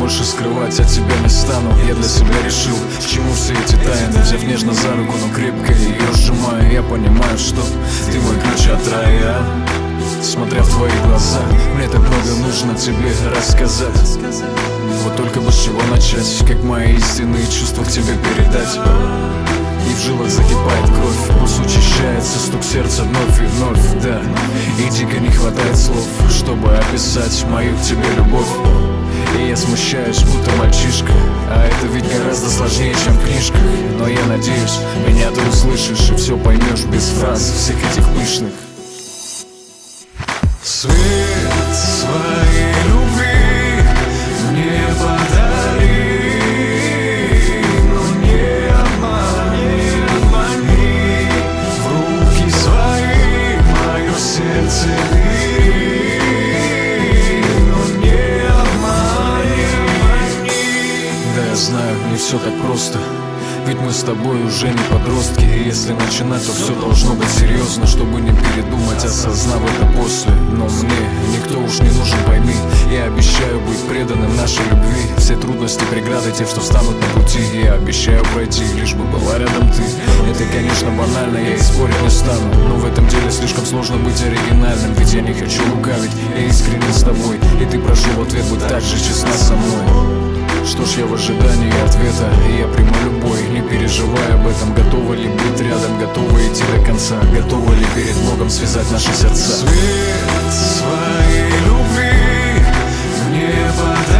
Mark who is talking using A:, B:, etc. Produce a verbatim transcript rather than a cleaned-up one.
A: больше скрывать от тебя не стану. Я для себя решил, к чему все эти тайны. Взяв нежно за руку, но крепко ее сжимаю, я понимаю, что ты мой ключ от рая. Смотря в твои глаза, мне так много нужно тебе рассказать. Вот только бы с чего начать, как мои истинные чувства к тебе передать. И в жилах закипает кровь, пульс учащается, стук сердца вновь и вновь, да. И дико не хватает слов, чтобы описать мою к тебе любовь. И я смущаюсь, будто мальчишка, а это ведь гораздо сложнее, чем в книжках. Но я надеюсь, меня ты услышишь и все поймешь без фраз всех этих пышных. Свет своей любви мне подари, но не обмани, обмани. В руки свои мое сердце бери, но не обмани, обмани. Да, я знаю, не все так просто, ведь мы с тобой уже не подростки. И если начинать, то все должно быть серьезно, чтобы не передумать, осознав это после. Но мне никто уж не нужен, пойми. Я обещаю быть преданным нашей любви. Все трудности, преграды, те, что встанут на пути, я обещаю пройти, лишь бы была рядом ты. Это, конечно, банально, я и спорить не стану, но в этом деле слишком сложно быть оригинальным. Ведь я не хочу лукавить, я искренне с тобой, и ты, прошу в ответ, быть так же честна со мной. Что ж, я в ожидании ответа, и я приму любой, не переживай об этом. Готова ли быть рядом, готова идти до конца, готова ли перед Богом связать наши сердца. Свет своей любви мне подай.